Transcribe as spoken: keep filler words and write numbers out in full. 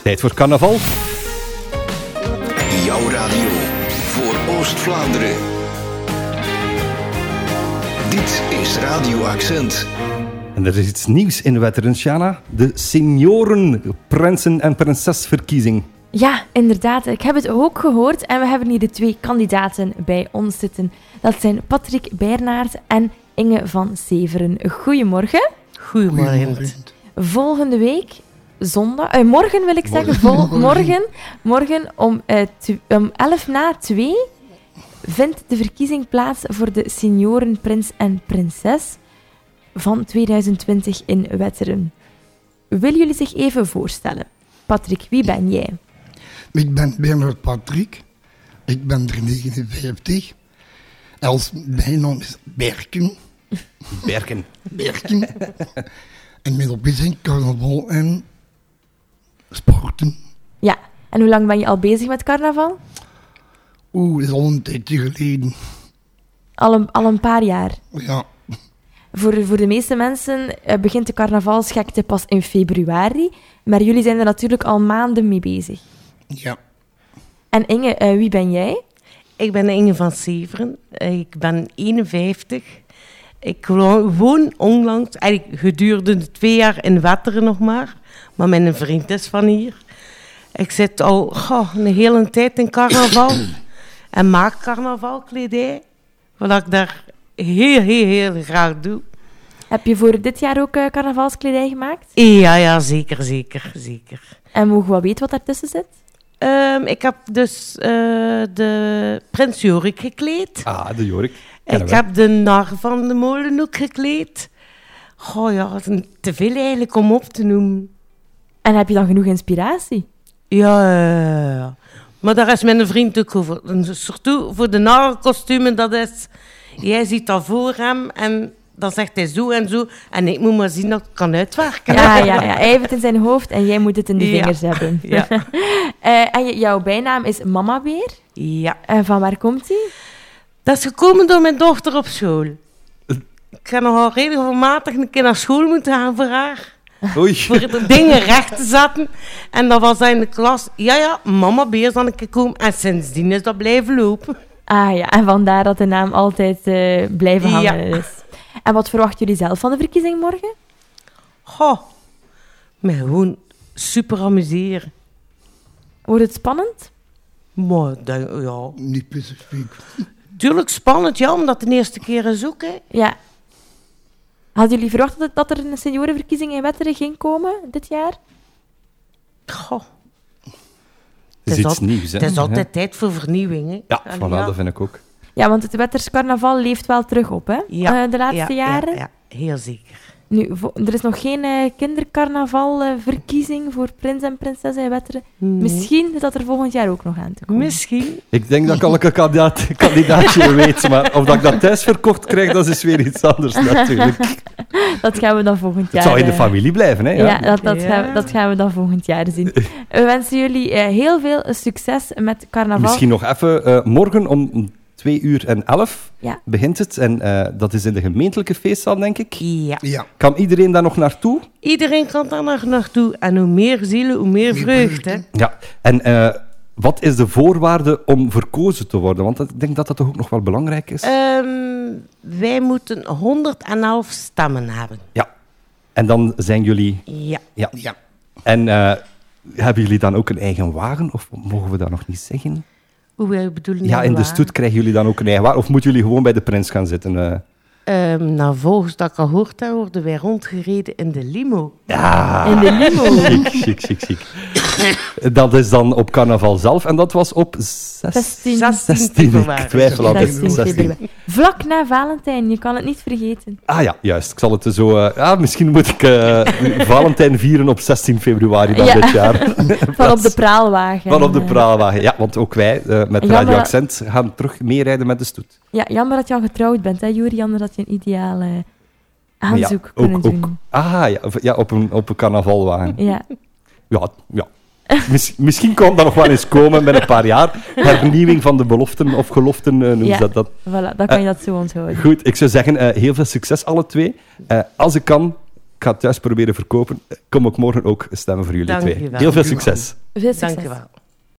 Tijd voor carnaval. Jouw radio voor Oost-Vlaanderen. Dit is Radio Accent. En er is iets nieuws in Wetteren, Sjana. De senioren prinsen- en prinsesverkiezing. Ja, inderdaad. Ik heb het ook gehoord en we hebben hier de twee kandidaten bij ons zitten. Dat zijn Patrick Bernard en Inge van Severen. Goedemorgen. Goedemorgen. Volgende week, zondag, eh, morgen wil ik zeggen, vol, morgen, morgen om, eh, tw- om elf na twee vindt de verkiezing plaats voor de seniorenprins en prinses van tweeduizend twintig in Wetteren. Willen jullie zich even voorstellen? Patrick, wie ben jij? Ik ben Bernard Patrick. Ik ben er negenenvijftig. Als bijnaam is Berken. Berken. Berken. En mijn hobby's zijn carnaval en sporten. Ja, en hoe lang ben je al bezig met carnaval? Oeh, dat is al een tijdje geleden. Al een, al een paar jaar. Ja, Voor, voor de meeste mensen eh, begint de carnavalsgekte pas in februari, maar jullie zijn er natuurlijk al maanden mee bezig. ja. En Inge, eh, wie ben jij? Ik ben Inge van Severen. Ik ben eenenvijftig. Ik wo- woon onlangs, eigenlijk gedurende twee jaar in Wetteren nog maar. Maar mijn vriend is van hier. Ik zit al goh, een hele tijd in carnaval. En maak carnavalkledij. Wat ik daar heel, heel, heel graag doe. Heb je voor dit jaar ook eh, carnavalskledij gemaakt? Ja, ja, zeker, zeker, zeker. En mogen we wel weten wat daartussen zit? Ehm, ik heb dus eh, de prins Jorik gekleed. Ah, de Jorik. Ik Kennen we. heb de nar van de molenhoek gekleed. Goh ja, het is te veel eigenlijk om op te noemen. En heb je dan genoeg inspiratie? Ja, ja, ja. Maar daar is mijn vriend ook over. En surtout voor de narrenkostumen, dat is... Jij ziet dat voor hem en dan zegt hij zo en zo. En ik moet maar zien dat ik het kan uitwerken. Ja, ja, ja. Hij heeft het in zijn hoofd en jij moet het in de Ja. vingers hebben. Ja. Eh, en je- jouw bijnaam is Mama Beer. Ja. En van waar komt die? Dat is gekomen door mijn dochter op school. Ik ga nogal regelmatig een keer naar school moeten gaan voor haar. Oei. Voor de dingen recht te zetten. En dat was in de klas. Ja, ja, mama Beer zal een keer komen. En sindsdien is dat blijven lopen. Ah ja, en vandaar dat de naam altijd eh, blijven Ja. hangen is. En wat verwachten jullie zelf van de verkiezing morgen? Goh, me gewoon super amuseren. Wordt het spannend? Maar dat- ja, Niet specifiek. tuurlijk spannend, ja, omdat het de eerste keer is ook, hè. Ja. Hadden jullie verwacht dat, dat er een seniorenverkiezing in Wetteren ging komen dit jaar? Goh, Het is Het is iets al- nieuws, hè? het is altijd tijd voor vernieuwing, hè. Ja, En voilà, dat vind ik ook. Ja, want het Wetters carnaval leeft wel terug op, hè? Ja, Eh, de laatste ja, jaren. Ja, ja, heel zeker. Nu, vo- er is nog geen eh, kindercarnavalverkiezing voor prins en prinses in Wetteren. Nee. Misschien is dat er volgend jaar ook nog aan te komen. Misschien. Ik denk dat ik al een kandidaat, kandidaatje weet, maar of dat ik dat thuis verkocht krijg, dat is weer iets anders natuurlijk. Dat gaan we dan volgend jaar... Het zou in de eh, familie blijven, hè? Ja, Ja. dat, dat, Ja. Gaan we, dat gaan we dan volgend jaar zien. We wensen jullie eh, heel veel succes met carnaval. Misschien nog even, eh, morgen om twee uur en elf Ja. begint het. En eh, dat is in de gemeentelijke feestzaal, denk ik. Ja. Ja. Kan iedereen daar nog naartoe? Iedereen kan daar nog naartoe. En hoe meer zielen, hoe meer Meer vreugd, hè. vreugde. Ja. En eh, wat is de voorwaarde om verkozen te worden? Want ik denk dat dat toch ook nog wel belangrijk is. Ehm, wij moeten honderdelf stemmen hebben. Ja. En dan zijn jullie... Ja. Ja. Ja. En eh, hebben jullie dan ook een eigen wagen? Of mogen we dat nog niet zeggen? Hoe wij bedoelen Ja, in de stoet krijgen jullie dan ook een eigen wagen? Of moeten jullie gewoon bij de prins gaan zitten? eh? Ehm nou, volgens dat ik al gehoord heb, worden wij rondgereden in de limo. Ja. In de limo. Chic, chic, chic, chic. Dat is dan op carnaval zelf. En dat was op zestien. zestien zestien. Ik februari. twijfel altijd. zestien zestien. februari. Vlak na Valentijn, je kan het niet vergeten. Ah ja, juist. Ik zal het zo... eh, ja, misschien moet ik eh, Valentijn vieren op zestien februari dan Ja. dit jaar. Van op de praalwagen. Van op de Eh, praalwagen. Ja, want ook wij eh, met Jammer Radio dat- Accent gaan terug meerijden met de stoet. Ja, jammer dat je al getrouwd bent, hè, Juri? Anders had je een ideale Maar aanzoek ja, kunnen ook, doen. ook, ah ja, of- ja op, een, op een carnavalwagen. Ja. Ja, ja. Mis- misschien kan dat nog wel eens komen met een paar jaar. Hernieuwing van de beloften of geloften, eh, noem Ja. dat dat. Voilà, dan kan je dat zo onthouden. Goed, ik zou zeggen, eh, heel veel succes alle twee. Eh, als ik kan, ga het thuis proberen verkopen. Kom ook morgen ook stemmen voor jullie Dank twee. je wel. Heel veel Dank u wel. succes. Veel succes. Dank je wel.